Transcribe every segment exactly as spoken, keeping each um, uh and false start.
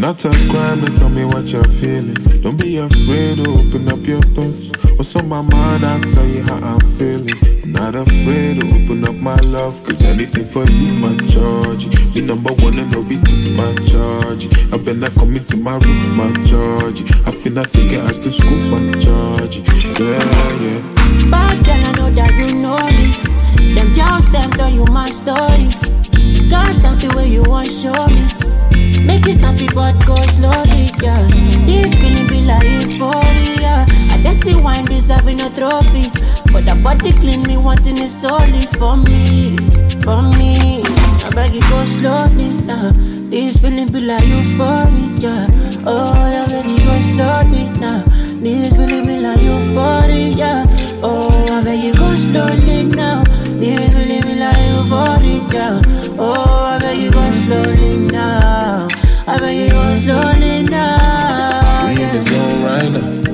Not a crime to tell me what you're feeling. Don't be afraid to open up your thoughts. What's on my mind, I'll tell you how I'm feeling. I'm not afraid to open up my love, cause anything for you, my charge. Be number one and no be too my charge. I better come into my room, my charge. I feel not taking us to school, my charge. Yeah, yeah. Bad girl, I know that you know me. Them girls, them tell you my story. Got something where you want show me. Make it snappy but go slowly, yeah. This feeling be like euphoria. A dirty wine deserving a trophy, but the body clean me wanting it solely for me, for me. I beg you go slowly now. This feeling be like euphoria. Oh yeah, baby go slowly now. This feeling be like euphoria. Oh, I beg you go slowly now. This feeling be like euphoria. Oh, I beg you go slowly now. I bet you go slowly now. We in the zone right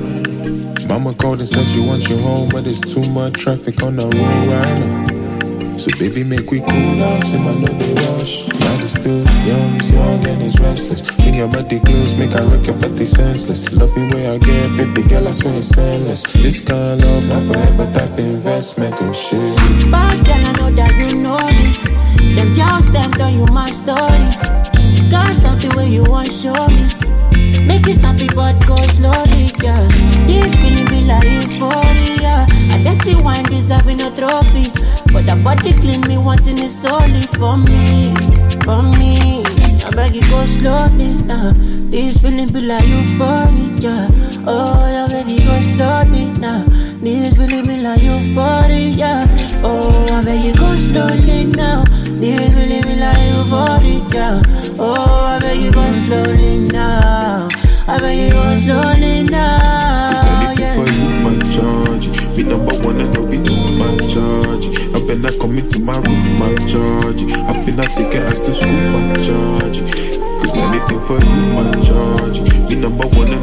now. Mama called and said she wants you home, but there's too much traffic on the road right now. So baby, make we cool down, see my no be rush. Night is still young, he's young and he's restless. Bring your body close, make I wreck your body senseless. Love you way I get, baby girl, I swear it's endless. This kind of love, not forever type investment and shit. Bad girl, I know that you know me. Them girls, them tell you my story. Got something where you want show me. Make it snappy but go slowly, yeah. This feeling be like euphoria. A dirty wine deserving a trophy, but the body clean me wanting it solely for me, for me. I beg you go slowly now. This feeling be like euphoria. Oh yeah, baby go slowly now. This feeling be like euphoria. Oh, I beg you go slowly now. This feeling be like euphoria. Oh, I beg you go slowly now. I beg you go slowly now. Cause anything yeah. for you, my charge. Be number one and no be too my charge. I better come into my room, my charge. I feel not taking us to school, my charge. Cause anything for you, my charge. Be number one and